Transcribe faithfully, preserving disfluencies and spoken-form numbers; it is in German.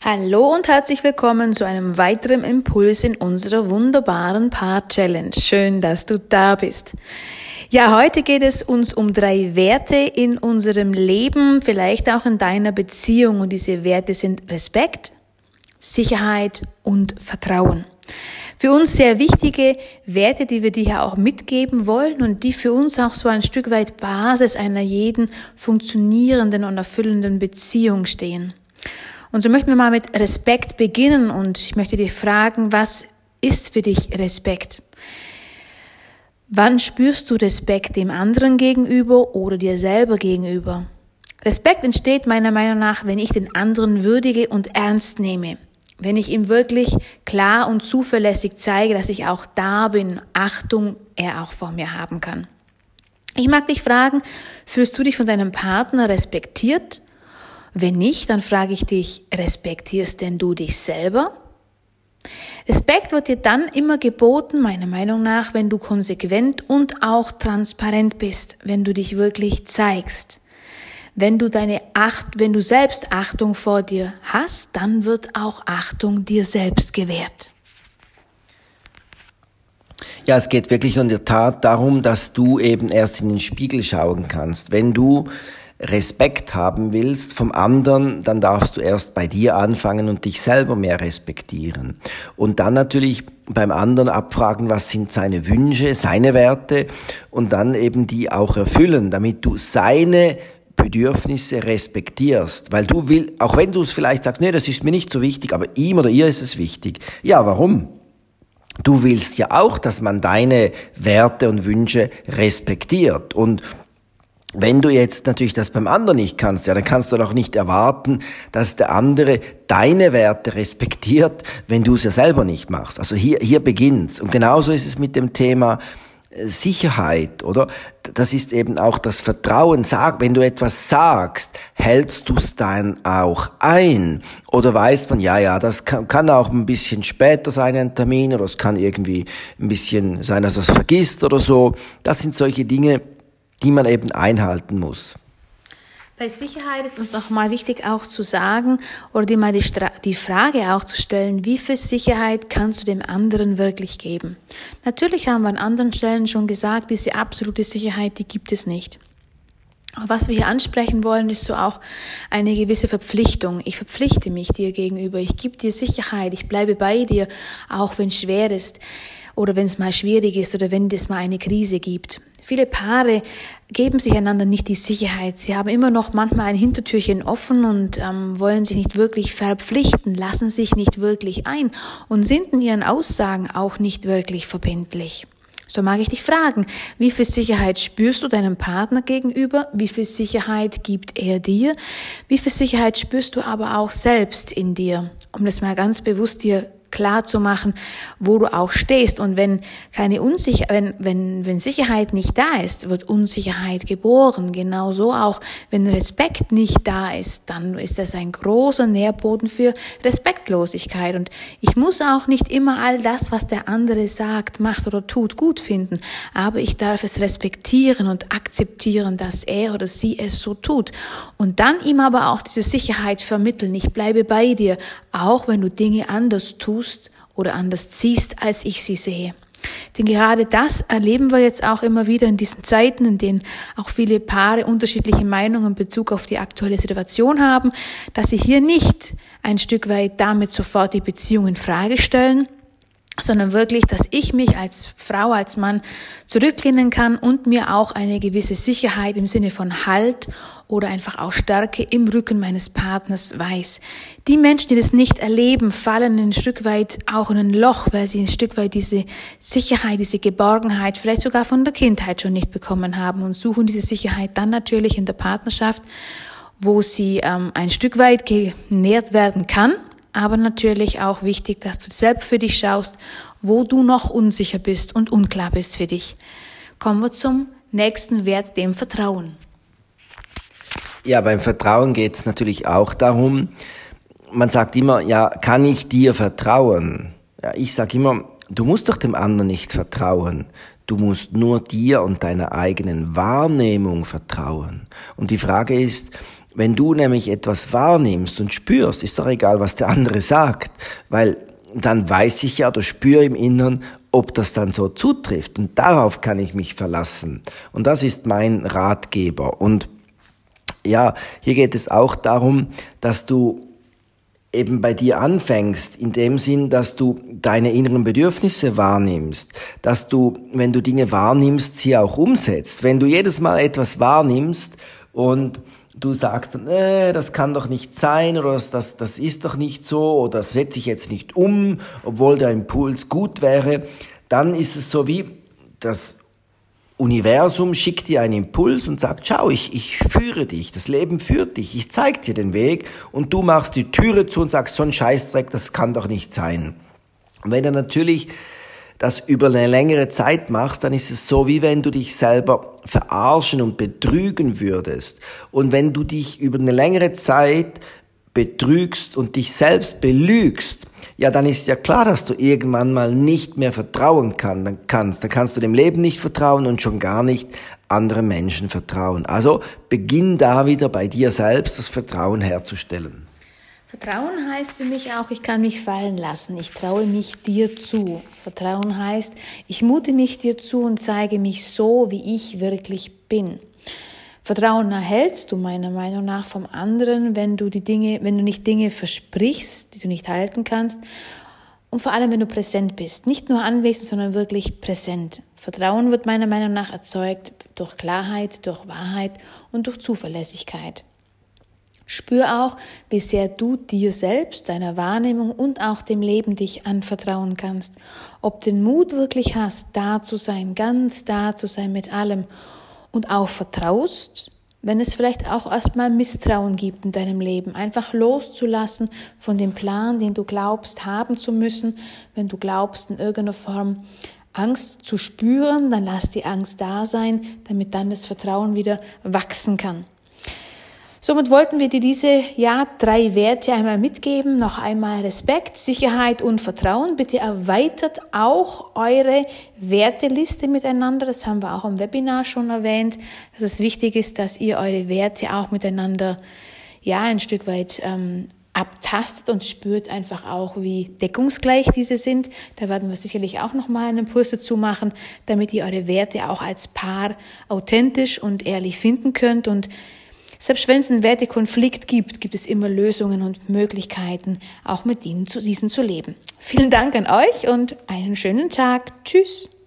Hallo und herzlich willkommen zu einem weiteren Impuls in unserer wunderbaren Paar-Challenge. Schön, dass du da bist. Ja, heute geht es uns um drei Werte in unserem Leben, vielleicht auch in deiner Beziehung. Und diese Werte sind Respekt, Sicherheit und Vertrauen. Für uns sehr wichtige Werte, die wir dir ja auch mitgeben wollen und die für uns auch so ein Stück weit Basis einer jeden funktionierenden und erfüllenden Beziehung stehen. Und so möchten wir mal mit Respekt beginnen und ich möchte dich fragen, was ist für dich Respekt? Wann spürst du Respekt dem anderen gegenüber oder dir selber gegenüber? Respekt entsteht meiner Meinung nach, wenn ich den anderen würdige und ernst nehme. Wenn ich ihm wirklich klar und zuverlässig zeige, dass ich auch da bin, Achtung, er auch vor mir haben kann. Ich mag dich fragen, fühlst du dich von deinem Partner respektiert? Wenn nicht, dann frage ich dich, respektierst denn du dich selber? Respekt wird dir dann immer geboten, meiner Meinung nach, wenn du konsequent und auch transparent bist, wenn du dich wirklich zeigst. Wenn du deine Acht, wenn du selbst Achtung vor dir hast, dann wird auch Achtung dir selbst gewährt. Ja, es geht wirklich in der Tat darum, dass du eben erst in den Spiegel schauen kannst. Wenn du Respekt haben willst vom anderen, dann darfst du erst bei dir anfangen und dich selber mehr respektieren. Und dann natürlich beim anderen abfragen, was sind seine Wünsche, seine Werte und dann eben die auch erfüllen, damit du seine Bedürfnisse respektierst. Weil du willst, auch wenn du es vielleicht sagst, nee, das ist mir nicht so wichtig, aber ihm oder ihr ist es wichtig. Ja, warum? Du willst ja auch, dass man deine Werte und Wünsche respektiert. Und wenn du jetzt natürlich das beim anderen nicht kannst, ja, dann kannst du doch nicht erwarten, dass der andere deine Werte respektiert, wenn du es ja selber nicht machst. Also hier, hier beginnt's. Und genauso ist es mit dem Thema Sicherheit, oder? Das ist eben auch das Vertrauen. Sag, wenn du etwas sagst, hältst du es dann auch ein? Oder weiß man, ja, ja, das kann, kann auch ein bisschen später sein, ein Termin, oder es kann irgendwie ein bisschen sein, dass er es vergisst oder so. Das sind solche Dinge, die man eben einhalten muss. Bei Sicherheit ist uns nochmal wichtig auch zu sagen oder dir mal die, Stra- die Frage auch zu stellen, wie viel Sicherheit kannst du dem anderen wirklich geben? Natürlich haben wir an anderen Stellen schon gesagt, diese absolute Sicherheit, die gibt es nicht. Aber was wir hier ansprechen wollen, ist so auch eine gewisse Verpflichtung. Ich verpflichte mich dir gegenüber, ich gebe dir Sicherheit, ich bleibe bei dir, auch wenn es schwer ist oder wenn es mal schwierig ist oder wenn es mal eine Krise gibt. Viele Paare geben sich einander nicht die Sicherheit. Sie haben immer noch manchmal ein Hintertürchen offen und ähm, wollen sich nicht wirklich verpflichten, lassen sich nicht wirklich ein und sind in ihren Aussagen auch nicht wirklich verbindlich. So mag ich dich fragen, wie viel Sicherheit spürst du deinem Partner gegenüber? Wie viel Sicherheit gibt er dir? Wie viel Sicherheit spürst du aber auch selbst in dir? Um das mal ganz bewusst dir klar zu machen, wo du auch stehst. Und wenn keine Unsicher, wenn, wenn, wenn Sicherheit nicht da ist, wird Unsicherheit geboren. Genauso auch, wenn Respekt nicht da ist, dann ist das ein großer Nährboden für Respektlosigkeit. Und ich muss auch nicht immer all das, was der andere sagt, macht oder tut, gut finden. Aber ich darf es respektieren und akzeptieren, dass er oder sie es so tut. Und dann ihm aber auch diese Sicherheit vermitteln. Ich bleibe bei dir, auch wenn du Dinge anders tust oder anders ziehst, als ich sie sehe. Denn gerade das erleben wir jetzt auch immer wieder in diesen Zeiten, in denen auch viele Paare unterschiedliche Meinungen in Bezug auf die aktuelle Situation haben, dass sie hier nicht ein Stück weit damit sofort die Beziehung in Frage stellen, sondern wirklich, dass ich mich als Frau, als Mann zurücklehnen kann und mir auch eine gewisse Sicherheit im Sinne von Halt oder einfach auch Stärke im Rücken meines Partners weiß. Die Menschen, die das nicht erleben, fallen ein Stück weit auch in ein Loch, weil sie ein Stück weit diese Sicherheit, diese Geborgenheit vielleicht sogar von der Kindheit schon nicht bekommen haben und suchen diese Sicherheit dann natürlich in der Partnerschaft, wo sie ähm, ein Stück weit genährt werden kann. Aber natürlich auch wichtig, dass du selbst für dich schaust, wo du noch unsicher bist und unklar bist für dich. Kommen wir zum nächsten Wert, dem Vertrauen. Ja, beim Vertrauen geht es natürlich auch darum, man sagt immer, ja, kann ich dir vertrauen? Ja, ich sage immer, du musst doch dem anderen nicht vertrauen. Du musst nur dir und deiner eigenen Wahrnehmung vertrauen. Und die Frage ist, Wenn du nämlich etwas wahrnimmst und spürst, ist doch egal, was der andere sagt, weil dann weiß ich ja oder spüre im Inneren, ob das dann so zutrifft. Und darauf kann ich mich verlassen. Und das ist mein Ratgeber. Und ja, hier geht es auch darum, dass du eben bei dir anfängst, in dem Sinn, dass du deine inneren Bedürfnisse wahrnimmst, dass du, wenn du Dinge wahrnimmst, sie auch umsetzt. Wenn du jedes Mal etwas wahrnimmst und du sagst dann, äh, das kann doch nicht sein oder das, das, das ist doch nicht so oder das setze ich jetzt nicht um, obwohl der Impuls gut wäre, dann ist es so wie das Universum schickt dir einen Impuls und sagt, schau, ich, ich führe dich, das Leben führt dich, ich zeig dir den Weg und du machst die Türe zu und sagst, so ein Scheißdreck, das kann doch nicht sein. Und wenn du natürlich das über eine längere Zeit machst, dann ist es so, wie wenn du dich selber verarschen und betrügen würdest. Und wenn du dich über eine längere Zeit betrügst und dich selbst belügst, ja, dann ist ja klar, dass du irgendwann mal nicht mehr vertrauen kann, dann kannst. Dann kannst du dem Leben nicht vertrauen und schon gar nicht anderen Menschen vertrauen. Also beginn da wieder bei dir selbst das Vertrauen herzustellen. Vertrauen heißt für mich auch, ich kann mich fallen lassen, ich traue mich dir zu. Vertrauen heißt, ich mute mich dir zu und zeige mich so, wie ich wirklich bin. Vertrauen erhältst du meiner Meinung nach vom anderen, wenn du die Dinge, wenn du nicht Dinge versprichst, die du nicht halten kannst, und vor allem, wenn du präsent bist. Nicht nur anwesend, sondern wirklich präsent. Vertrauen wird meiner Meinung nach erzeugt durch Klarheit, durch Wahrheit und durch Zuverlässigkeit. Spür auch, wie sehr du dir selbst, deiner Wahrnehmung und auch dem Leben dich anvertrauen kannst. Ob du den Mut wirklich hast, da zu sein, ganz da zu sein mit allem. Und auch vertraust, wenn es vielleicht auch erstmal Misstrauen gibt in deinem Leben, einfach loszulassen von dem Plan, den du glaubst haben zu müssen. Wenn du glaubst, in irgendeiner Form Angst zu spüren, dann lass die Angst da sein, damit dann das Vertrauen wieder wachsen kann. Somit wollten wir dir diese ja, drei Werte einmal mitgeben. Noch einmal Respekt, Sicherheit und Vertrauen. Bitte erweitert auch eure Werteliste miteinander. Das haben wir auch im Webinar schon erwähnt, dass es wichtig ist, dass ihr eure Werte auch miteinander ja, ein Stück weit ähm, abtastet und spürt einfach auch, wie deckungsgleich diese sind. Da werden wir sicherlich auch nochmal einen Impuls dazu machen, damit ihr eure Werte auch als Paar authentisch und ehrlich finden könnt. Und selbst wenn es einen Wertekonflikt gibt, gibt es immer Lösungen und Möglichkeiten, auch mit ihnen zu, diesen zu leben. Vielen Dank an euch und einen schönen Tag. Tschüss.